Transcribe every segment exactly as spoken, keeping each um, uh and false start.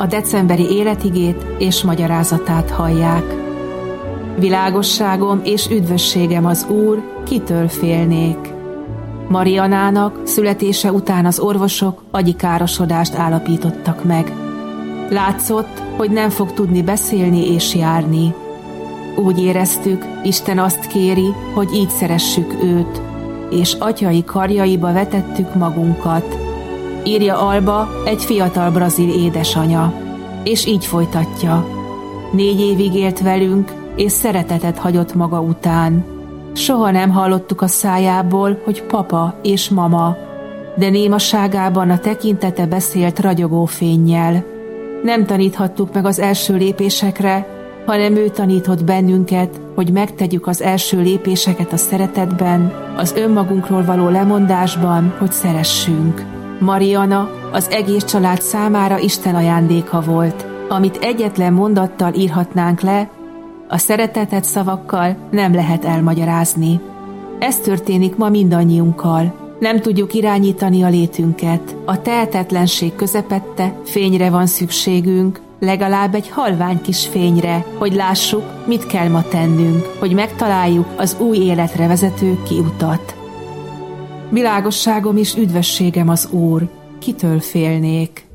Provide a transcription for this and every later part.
a decemberi életigét és magyarázatát hallják. Világosságom és üdvösségem az Úr, kitől félnék. Marianának születése után az orvosok agyikárosodást állapítottak meg. Látszott, hogy nem fog tudni beszélni és járni. Úgy éreztük, Isten azt kéri, hogy így szeressük őt, és atyai karjaiba vetettük magunkat. Írja Alba, egy fiatal brazil édesanya, és így folytatja. Négy évig élt velünk, és szeretetet hagyott maga után. Soha nem hallottuk a szájából, hogy papa és mama, de némaságában a tekintete beszélt ragyogó fénnyel. Nem taníthattuk meg az első lépésekre, hanem ő tanított bennünket, hogy megtegyük az első lépéseket a szeretetben, az önmagunkról való lemondásban, hogy szeressünk. Mariana az egész család számára Isten ajándéka volt, amit egyetlen mondattal írhatnánk le, a szeretetet szavakkal nem lehet elmagyarázni. Ez történik ma mindannyiunkkal. Nem tudjuk irányítani a létünket. A tehetetlenség közepette fényre van szükségünk, legalább egy halvány kis fényre, hogy lássuk, mit kell ma tennünk, hogy megtaláljuk az új életre vezető kiutat. Világosságom és üdvösségem az Úr, kitől félnék?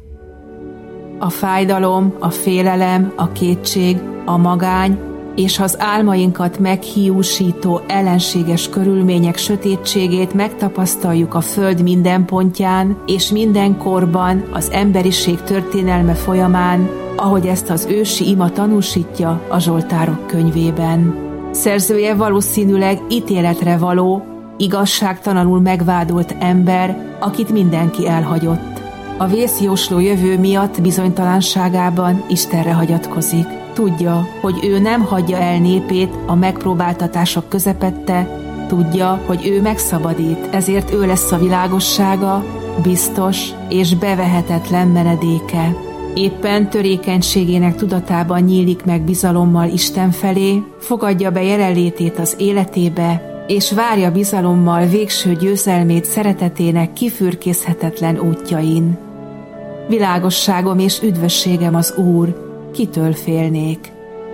A fájdalom, a félelem, a kétség, a magány és az álmainkat meghiúsító ellenséges körülmények sötétségét megtapasztaljuk a föld minden pontján és minden korban az emberiség történelme folyamán, ahogy ezt az ősi ima tanúsítja a Zsoltárok könyvében. Szerzője valószínűleg ítéletre való, igazságtalanul megvádolt ember, akit mindenki elhagyott. A vészjósló jövő miatt bizonytalanságában Istenre hagyatkozik. Tudja, hogy ő nem hagyja el népét a megpróbáltatások közepette, tudja, hogy ő megszabadít, ezért ő lesz a világossága, biztos és bevehetetlen menedéke. Éppen törékenységének tudatában nyílik meg bizalommal Isten felé, fogadja be jelenlétét az életébe, és várja bizalommal végső győzelmét szeretetének kifürkészhetetlen útjain. Világosságom és üdvösségem az Úr, kitől félnék?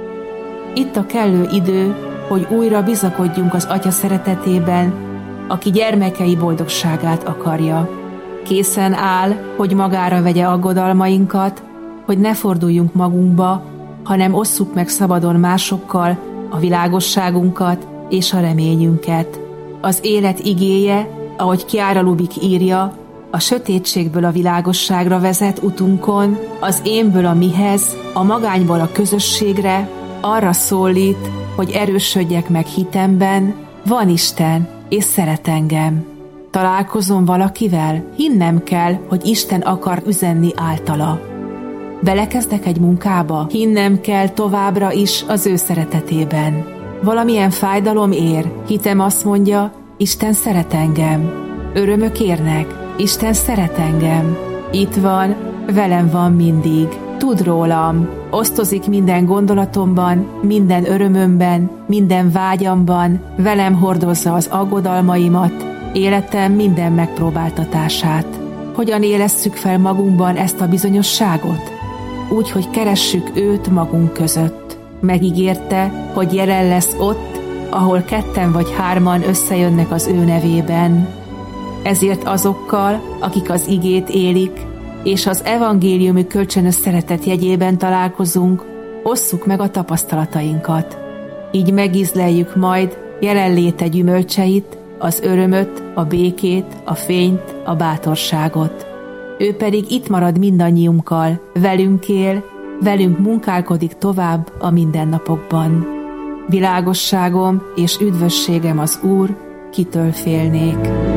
Itt a kellő idő, hogy újra bizakodjunk az Atya szeretetében, aki gyermekei boldogságát akarja. Készen áll, hogy magára vegye aggodalmainkat, hogy ne forduljunk magunkba, hanem osszuk meg szabadon másokkal a világosságunkat és a reményünket. Az élet igéje, ahogy Chiara Lubich írja, a sötétségből a világosságra vezet utunkon, az énből a mihez, a magányból a közösségre, arra szólít, hogy erősödjek meg hitemben, van Isten, és szeret engem. Találkozom valakivel, hinnem kell, hogy Isten akar üzenni általa. Belekezdek egy munkába, hinnem kell továbbra is az ő szeretetében. Valamilyen fájdalom ér, hitem azt mondja, Isten szeret engem. Örömök érnek, Isten szeret engem. Itt van, velem van mindig. Tud rólam, osztozik minden gondolatomban, minden örömömben, minden vágyamban, velem hordozza az aggodalmaimat, életem minden megpróbáltatását. Hogyan éresszük fel magunkban ezt a bizonyosságot? Úgy, hogy keressük őt magunk között. Megígérte, hogy jelen lesz ott, ahol ketten vagy hárman összejönnek az ő nevében. Ezért azokkal, akik az igét élik, és az evangéliumi kölcsönös szeretet jegyében találkozunk, osszuk meg a tapasztalatainkat. Így megízleljük majd jelenléte gyümölcseit, az örömöt, a békét, a fényt, a bátorságot. Ő pedig itt marad mindannyiunkkal, velünk él, velünk munkálkodik tovább a mindennapokban. Világosságom és üdvösségem az Úr, kitől félnék.